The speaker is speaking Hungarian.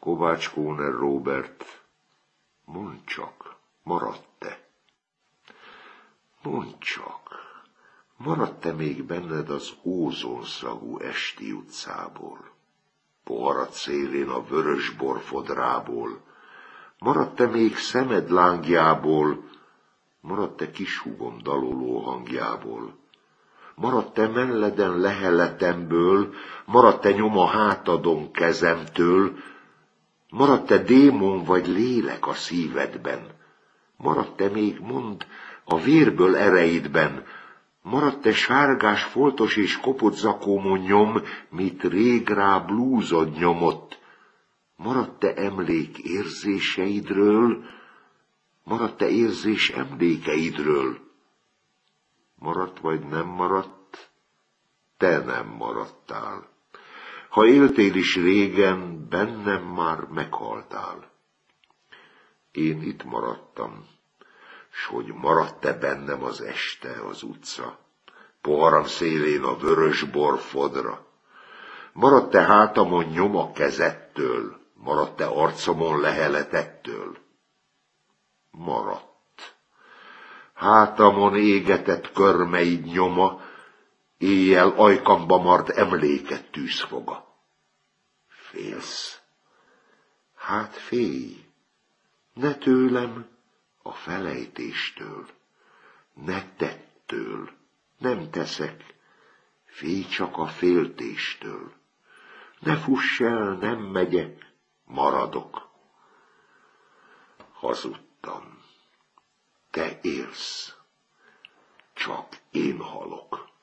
Kovács Kóner Róbert, mondd csak, maradt-e? Mondd csak, maradt-e még benned az ózonszagú esti utcából, poharat szélén a vörös borfodrából, maradt-e még szemed lángjából, maradt-e kishúgom daloló hangjából, maradt-e melleden leheletemből, maradt-e nyom a hátadon kezemtől, maradt-e démon vagy lélek a szívedben, maradt-e még, mondd, a vérből ereidben, maradt-e sárgás foltos és kopott zakómon nyom, mit rég rá blúzod nyomott, maradt-e emlék érzéseidről, maradt-e érzés emlékeidről? Maradt vagy nem maradt? Te nem maradtál. Ha éltél is régen, bennem már meghaltál. Én itt maradtam, s hogy maradt-e bennem az este, az utca, poharam szélén a vörös bor fodra? Maradt-e hátamon nyom a kezettől, maradt-e arcomon leheletettől? Maradt. Hátamon égetett körmeid nyoma, éjjel ajkamba mart emléket tűzfoga. Félsz? Hát félj, ne tőlem, a felejtéstől, ne tettől, nem teszek, félj csak a féltéstől. Ne fuss el, nem megyek, maradok. Hazudtam. Te élsz, csak én halok.